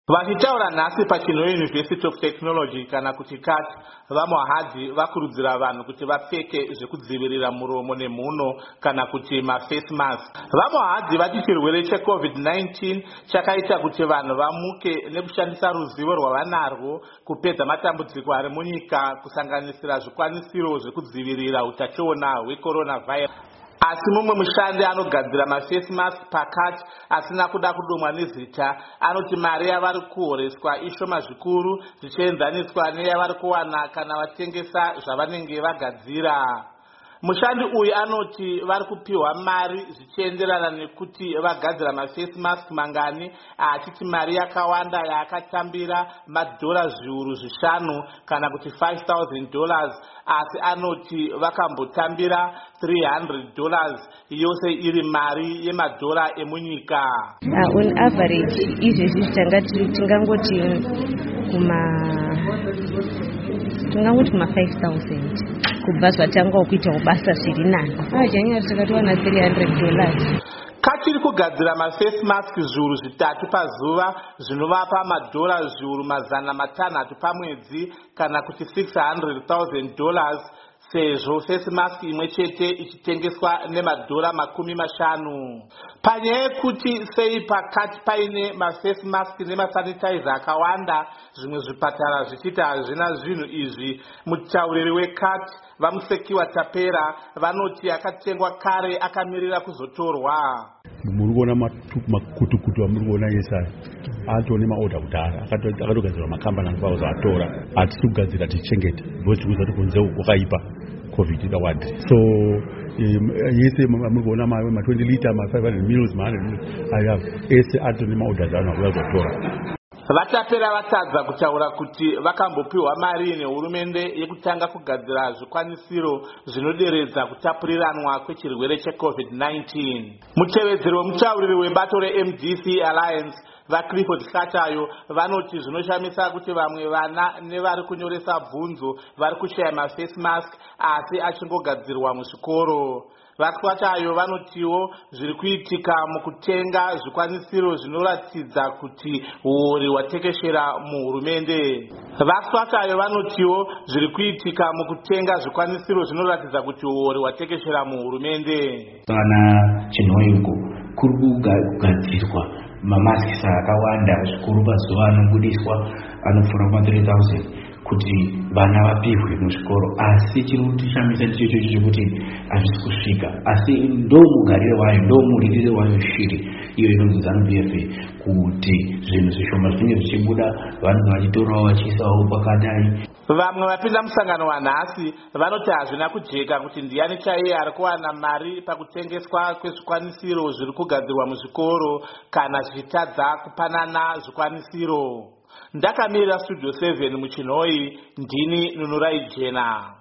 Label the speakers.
Speaker 1: Vachitaura nhasi paChinho University of Technology kana kuti CUT, vaMwahadzi vakurudzira vanhu kuti vapfeke zvekudzivirira muromo nemhuno kana kuti face mask. VaMwahadzi vati chirwere cheCovid-19 chakaita kuti vanhu vamuke nekushandisa ruzivo rwavanarwo kupedza matambudziko ari munyika, kusanganisira zvikwanisiro zvekudzivirira utachiona hwecoronavirus. Asi mumwe mushandi anogadzira face mask paCUT asina kuda kudomwa nezita anoti mari yavari kuhoreswa ishoma zvikuru zvichienzaniswa neyavari kuwana kana vatengesa zvavanenge vagadzira. Mushandi uyu anoti vari kupiwa mari zvichienderana nekuti vagadzira face mask mangani, achiti mari yakawanda yaakatambira $5,000 kana kuti $5,000, asi anoti vakambotambira $300 yose iri mari yemadhora emunyika.
Speaker 2: On average izvezvi tingangoti kuma 5,000 kubva zvatanga kuita kubasa zviri nani. Janyari tikatowana $300.
Speaker 1: CUT iri kugadzira face mask 3 pazuva zvinovapa $600,000 pamwedzi kana kuti $600,000, sezvo face mask imwe chete ichitengeswa $50,000. Panyaya yekuti sei paCUT paine face mask nemasanitizer akawanda, zvimwe zvipatara zvichiti hazvina zvinhu izvi, mutauriri weCUT Vamusekiwa Tapera vanoti akatengwa kare akamirira kuzotorwa.
Speaker 3: Murikuona makutukutu amurikuona yesaya atone maorder kudhara akatogadzirwa makambani anobva atora atisi kugadzira tichengeta because tikuza kunze kwakaipa covid ikawanda. So yese murikuona ma 20 liter ma 500 mils ma 100 mils aya ese atone maorder zano akuzotora.
Speaker 1: Vatapera vatadza kutaura kuti vakambopiwa mari nehurumende yekutanga kugadzira zvikwanisiro zvinoderedza kutapuriranwa kwechirwere cheCovid-19. Mutevedzeri wemutauriri webato reMDC Alliance vaClifford Hlatayo vanoti zvinoshamisa kuti vamwe vana nevari kunyoresa bvunzo vari kushaya face mask asi achingogadzirwa muzvikoro. VaHlatayo vanotiwo zviri kuitika mukutenga zvikwanisiro zvinoratidza kuti uori hwatekeshera muhurumende. VaHlatayo vanotiwo zviri kuitika mukutenga zvikwanisiro zvinoratidza kuti uori hwatekeshera muhurumende.
Speaker 4: Kana chinoiko kuri kugadzirwa mamaskisi akawanda zvikuru pazuva anobudiswa anopfuura 3,000 kuti vana vapihwe muzvikoro, asi chiri kutishamisa ndicho chekuti hazvisi kusvika, asi ndomugarire wayo ndomuririre wayo shiri iyo inonzi ZANU-PF kuti zvinhu zvishoma zvinenge zvichibuda vanhu vachitorawo vachiisawo pakadai.
Speaker 1: Vamwe vapinda musangano wanhasi vanoti hazvina kujeka kuti ndiani chaiye ari kuwana mari pakutengeswa kwezvikwanisiro zviri kugadzirwa muzvikoro kana zvichitadza kupanana zvikwanisiro. Ndakamirira Studio 7 muChinhoyi, ndini Nunurai Jena.